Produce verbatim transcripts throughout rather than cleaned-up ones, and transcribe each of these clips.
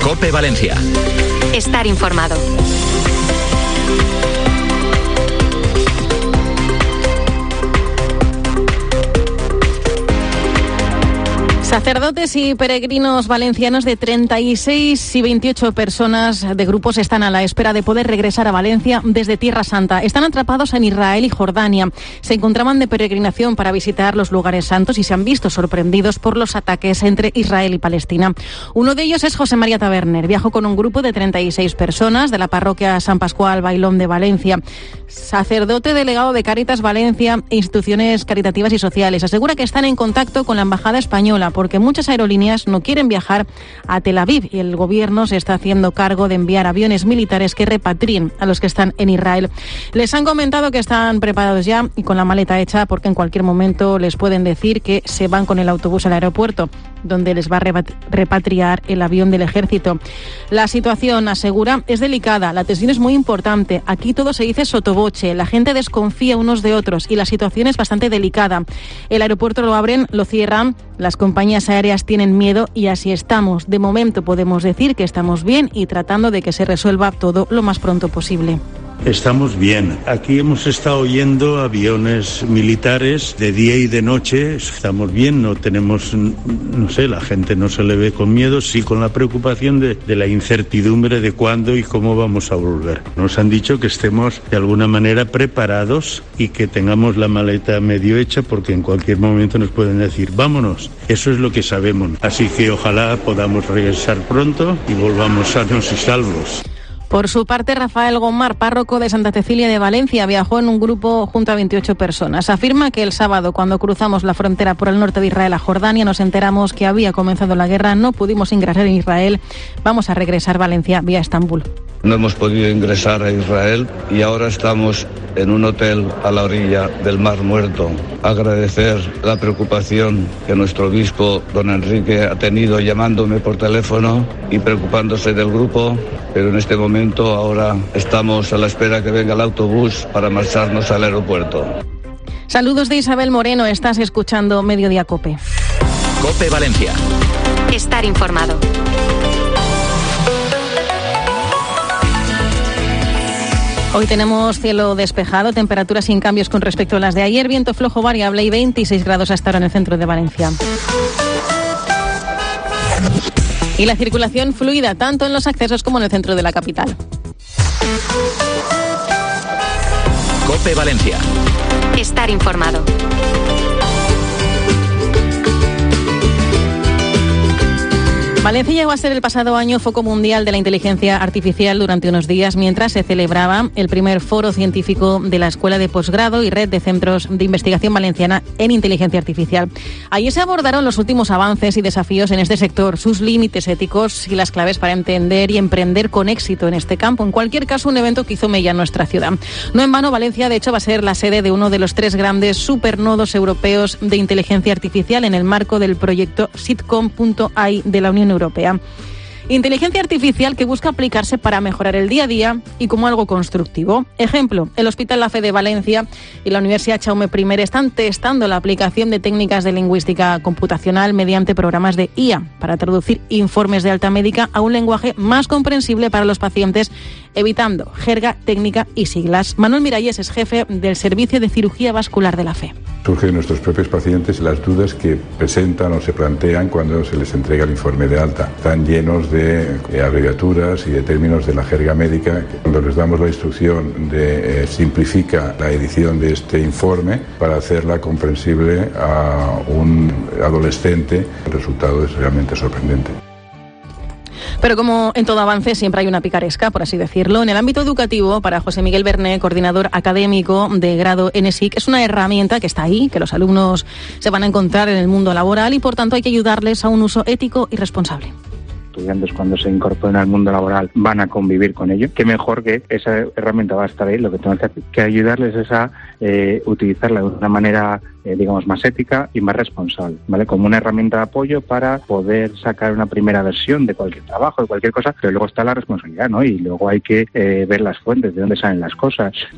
COPE Valencia. Estar informado. Sacerdotes y peregrinos valencianos de treinta y seis y veintiocho personas de grupos están a la espera de poder regresar a Valencia desde Tierra Santa. Están atrapados en Israel y Jordania. Se encontraban de peregrinación para visitar los lugares santos y se han visto sorprendidos por los ataques entre Israel y Palestina. Uno de ellos es José María Taberner. Viajó con un grupo de treinta y seis personas de la parroquia San Pascual Bailón de Valencia. Sacerdote delegado de Cáritas Valencia e instituciones caritativas y sociales. Asegura que están en contacto con la Embajada Española porque muchas aerolíneas no quieren viajar a Tel Aviv y el gobierno se está haciendo cargo de enviar aviones militares que repatrien a los que están en Israel. Les han comentado que están preparados ya y con la maleta hecha porque en cualquier momento les pueden decir que se van con el autobús al aeropuerto, donde les va a repatriar el avión del ejército. La situación, asegura, es delicada, la tensión es muy importante. Aquí todo se dice sotoboche, la gente desconfía unos de otros y la situación es bastante delicada. El aeropuerto lo abren, lo cierran, las compañías aéreas tienen miedo y así estamos. De momento podemos decir que estamos bien y tratando de que se resuelva todo lo más pronto posible. Estamos bien. Aquí hemos estado oyendo aviones militares de día y de noche. Estamos bien, no tenemos, no sé, la gente no se le ve con miedo, sí con la preocupación de, de la incertidumbre de cuándo y cómo vamos a volver. Nos han dicho que estemos de alguna manera preparados y que tengamos la maleta medio hecha porque en cualquier momento nos pueden decir, vámonos. Eso es lo que sabemos. Así que ojalá podamos regresar pronto y volvamos sanos y salvos. Por su parte, Rafael Gomar, párroco de Santa Cecilia de Valencia, viajó en un grupo junto a veintiocho personas. Afirma que el sábado, cuando cruzamos la frontera por el norte de Israel a Jordania, nos enteramos que había comenzado la guerra, no pudimos ingresar en Israel. Vamos a regresar a Valencia vía Estambul. No hemos podido ingresar a Israel y ahora estamos en un hotel a la orilla del Mar Muerto. Agradecer la preocupación que nuestro obispo, don Enrique, ha tenido llamándome por teléfono y preocupándose del grupo, pero en este momento ahora estamos a la espera que venga el autobús para marcharnos al aeropuerto. Saludos de Isabel Moreno, estás escuchando Mediodía COPE. COPE Valencia. Estar informado. Hoy tenemos cielo despejado, temperaturas sin cambios con respecto a las de ayer, viento flojo variable y veintiséis grados hasta ahora en el centro de Valencia. Y la circulación fluida, tanto en los accesos como en el centro de la capital. COPE Valencia. Estar informado. Valencia llegó a ser el pasado año foco mundial de la inteligencia artificial durante unos días mientras se celebraba el primer foro científico de la Escuela de Posgrado y Red de Centros de Investigación Valenciana en Inteligencia Artificial. Allí se abordaron los últimos avances y desafíos en este sector, sus límites éticos y las claves para entender y emprender con éxito en este campo. En cualquier caso, un evento que hizo mella en nuestra ciudad. No en vano, Valencia, de hecho, va a ser la sede de uno de los tres grandes supernodos europeos de inteligencia artificial en el marco del proyecto sitcom punto a i de la Unión Europea. Inteligencia artificial que busca aplicarse para mejorar el día a día y como algo constructivo. Ejemplo, el Hospital La Fe de Valencia y la Universidad Jaume primero están testando la aplicación de técnicas de lingüística computacional mediante programas de I A para traducir informes de alta médica a un lenguaje más comprensible para los pacientes, evitando jerga técnica y siglas. Manuel Miralles es jefe del Servicio de Cirugía Vascular de La Fe. Surgen de nuestros propios pacientes las dudas que presentan o se plantean cuando se les entrega el informe de alta. Están llenos de de abreviaturas y de términos de la jerga médica. Cuando les damos la instrucción de eh, simplifica la edición de este informe para hacerla comprensible a un adolescente, el resultado es realmente sorprendente. Pero como en todo avance siempre hay una picaresca, por así decirlo. En el ámbito educativo, para José Miguel Berné, coordinador académico de grado en E S I C, es una herramienta que está ahí, que los alumnos se van a encontrar en el mundo laboral y por tanto hay que ayudarles a un uso ético y responsable. Estudiantes cuando se incorporen al mundo laboral van a convivir con ello. Qué mejor que esa herramienta va a estar ahí, lo que tenemos que hacer que ayudarles es a eh, utilizarla de una manera eh, digamos más ética y más responsable, ¿vale? Como una herramienta de apoyo para poder sacar una primera versión de cualquier trabajo, de cualquier cosa, pero luego está la responsabilidad, ¿no? Y luego hay que eh, ver las fuentes, de dónde salen las cosas.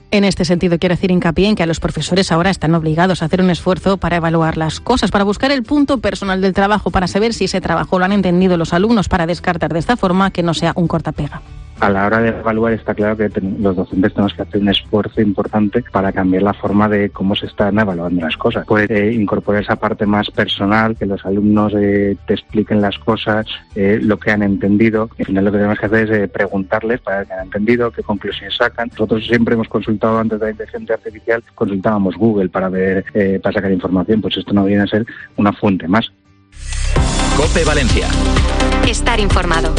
En este sentido, quiero hacer hincapié en que a los profesores ahora están obligados a hacer un esfuerzo para evaluar las cosas, para buscar el punto personal del trabajo, para saber si ese trabajo lo han entendido los alumnos, para descartar de esta forma que no sea un cortapega. A la hora de evaluar está claro que ten, los docentes tenemos que hacer un esfuerzo importante para cambiar la forma de cómo se están evaluando las cosas. Puede eh, incorporar esa parte más personal, que los alumnos eh, te expliquen las cosas, eh, lo que han entendido. Al final lo que tenemos que hacer es eh, preguntarles para ver qué han entendido, qué conclusiones sacan. Nosotros siempre hemos consultado antes de la inteligencia artificial, consultábamos Google para ver, eh, para sacar información, pues esto no viene a ser una fuente más. COPE Valencia. Estar informado.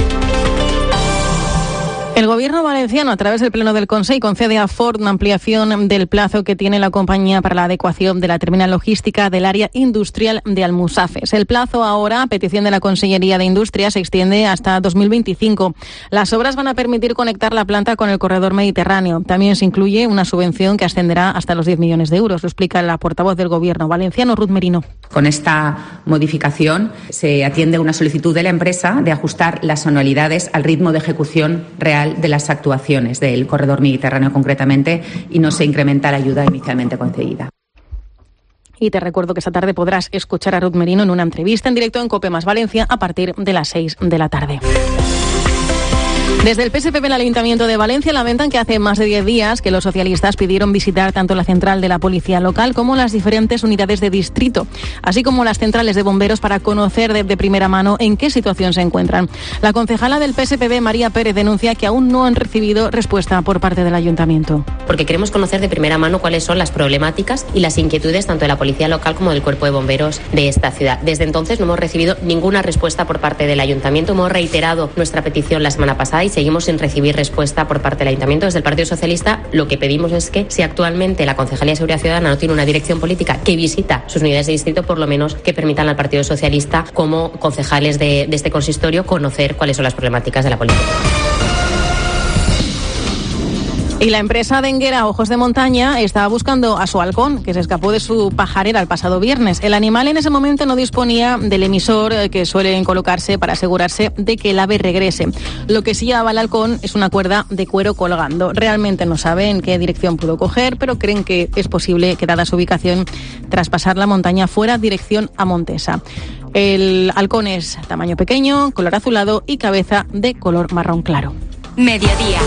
El Gobierno valenciano, a través del Pleno del Consejo, concede a Ford una ampliación del plazo que tiene la compañía para la adecuación de la terminal logística del área industrial de Almusafes. El plazo ahora, a petición de la Consellería de Industria, se extiende hasta dos mil veinticinco. Las obras van a permitir conectar la planta con el corredor mediterráneo. También se incluye una subvención que ascenderá hasta los diez millones de euros, lo explica la portavoz del Gobierno valenciano, Ruth Merino. Con esta modificación se atiende a una solicitud de la empresa de ajustar las anualidades al ritmo de ejecución real de las actuaciones del corredor mediterráneo concretamente, y no se incrementa la ayuda inicialmente concedida. Y te recuerdo que esta tarde podrás escuchar a Ruth Merino en una entrevista en directo en COPE más Valencia a partir de las seis de la tarde. Desde el P S P B en el Ayuntamiento de Valencia lamentan que hace más de diez días que los socialistas pidieron visitar tanto la central de la Policía Local como las diferentes unidades de distrito, así como las centrales de bomberos, para conocer de, de primera mano en qué situación se encuentran. La concejala del P S P B, María Pérez, denuncia que aún no han recibido respuesta por parte del Ayuntamiento. Porque queremos conocer de primera mano cuáles son las problemáticas y las inquietudes tanto de la Policía Local como del Cuerpo de Bomberos de esta ciudad. Desde entonces no hemos recibido ninguna respuesta por parte del Ayuntamiento. Hemos reiterado nuestra petición la semana pasada y seguimos sin recibir respuesta por parte del Ayuntamiento. Desde el Partido Socialista lo que pedimos es que, si actualmente la Concejalía de Seguridad Ciudadana no tiene una dirección política que visita sus unidades de distrito, por lo menos que permitan al Partido Socialista, como concejales de, de este consistorio, conocer cuáles son las problemáticas de la política. Y la empresa denguera Ojos de Montaña estaba buscando a su halcón, que se escapó de su pajarera el pasado viernes. El animal en ese momento no disponía del emisor que suelen colocarse para asegurarse de que el ave regrese. Lo que sí llevaba el halcón es una cuerda de cuero colgando. Realmente no saben qué dirección pudo coger, pero creen que es posible que, dada su ubicación, traspasar la montaña fuera dirección a Montesa. El halcón es tamaño pequeño, color azulado y cabeza de color marrón claro. Mediodía.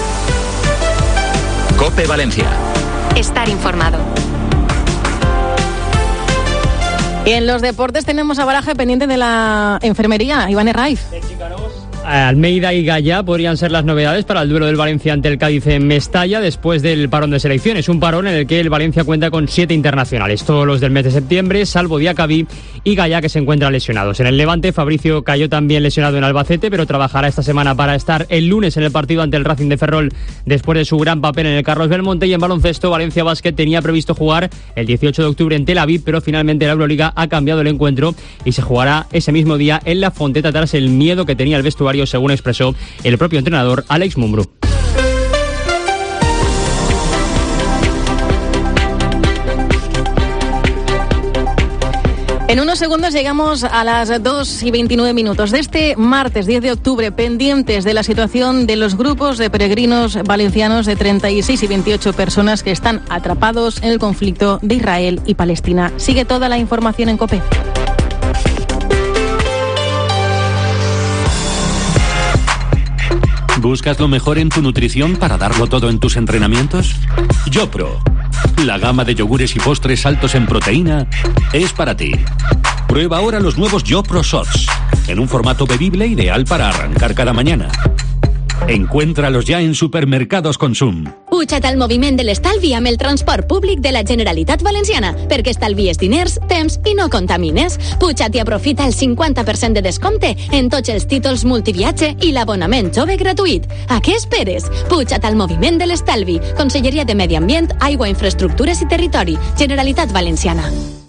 COPE Valencia. Estar informado. Y en los deportes tenemos a Baraja pendiente de la enfermería. Iván Herraiz. Almeida y Gaya podrían ser las novedades para el duelo del Valencia ante el Cádiz en Mestalla después del parón de selecciones. Un parón en el que el Valencia cuenta con siete internacionales, todos los del mes de septiembre, salvo Diacabí y Gaya, que se encuentran lesionados. En el Levante, Fabricio cayó también lesionado en Albacete, pero trabajará esta semana para estar el lunes en el partido ante el Racing de Ferrol después de su gran papel en el Carlos Belmonte. Y en baloncesto, Valencia Basket tenía previsto jugar el dieciocho de octubre en Tel Aviv, pero finalmente la Euroliga ha cambiado el encuentro y se jugará ese mismo día en La Fonteta tras el miedo que tenía el vestuario, según expresó el propio entrenador Alex Mumbrú. En unos segundos llegamos a las dos y veintinueve minutos de este martes diez de octubre, pendientes de la situación de los grupos de peregrinos valencianos de treinta y seis y veintiocho personas que están atrapados en el conflicto de Israel y Palestina. Sigue toda la información en COPE. ¿Buscas lo mejor en tu nutrición para darlo todo en tus entrenamientos? YoPro, la gama de yogures y postres altos en proteína, es para ti. Prueba ahora los nuevos YoPro Shots, en un formato bebible ideal para arrancar cada mañana. Encuéntralos ja en supermercados Consum. Puja't al moviment de l'estalvi amb el transport públic de la Generalitat Valenciana, perquè estalvies diners, temps i no contamines. Puja't i aprofita el cinquanta per cent de descompte en tots els títols multiviatge i l'abonament jove gratuït. A què esperes? Puja't al moviment de l'estalvi. Conselleria de Medi Ambient, Aigua, Infraestructures i Territori. Generalitat Valenciana.